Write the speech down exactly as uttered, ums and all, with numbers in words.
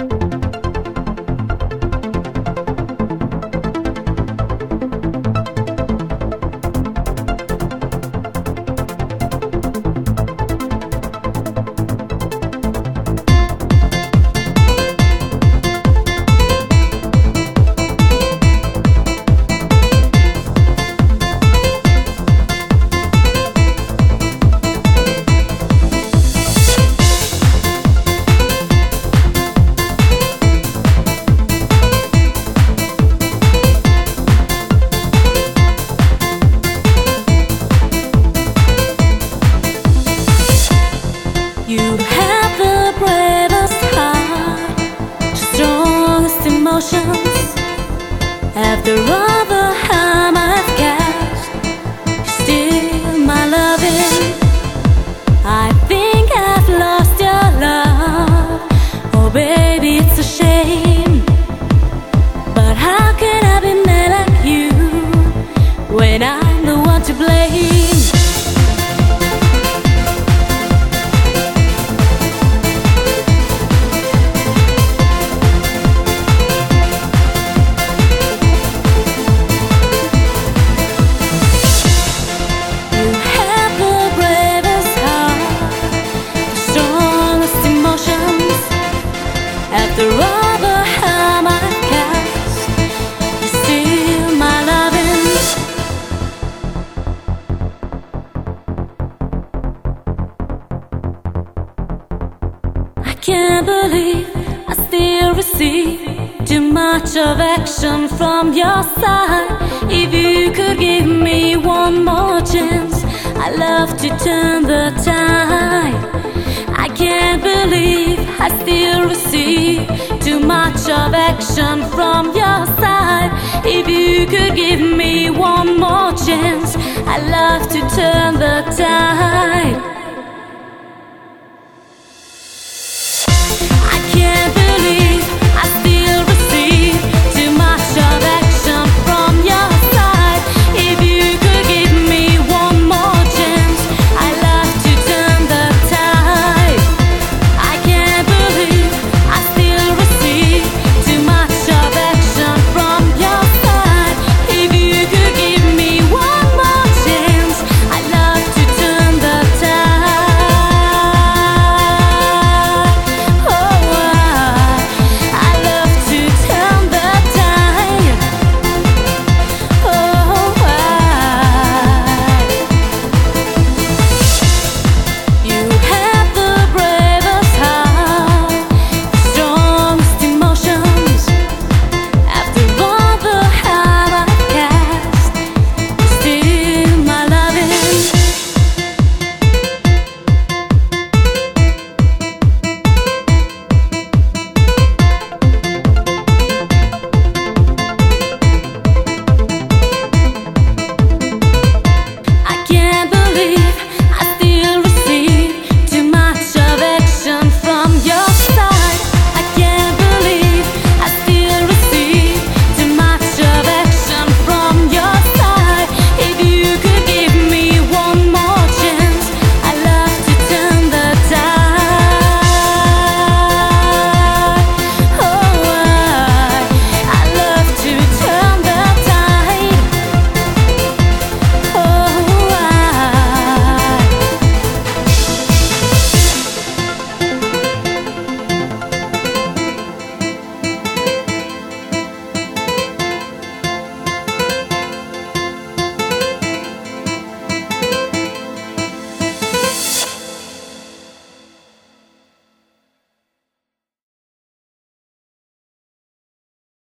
You have the bravest heart, strongest emotions. After all the harm I've caused, you're still my loving. I think I've lost your love. Oh baby, it's a shame. But how can I be mad like you when I'm the one to blame? After all the harm I've caused, you're still my loving. I can't believe I still receive too much of action from your side. If you could give me one more chance, I'd love to turn the tide. I can't believe I still receive too much of action from your side. If you could give me one more chance, I'd love to turn the tide.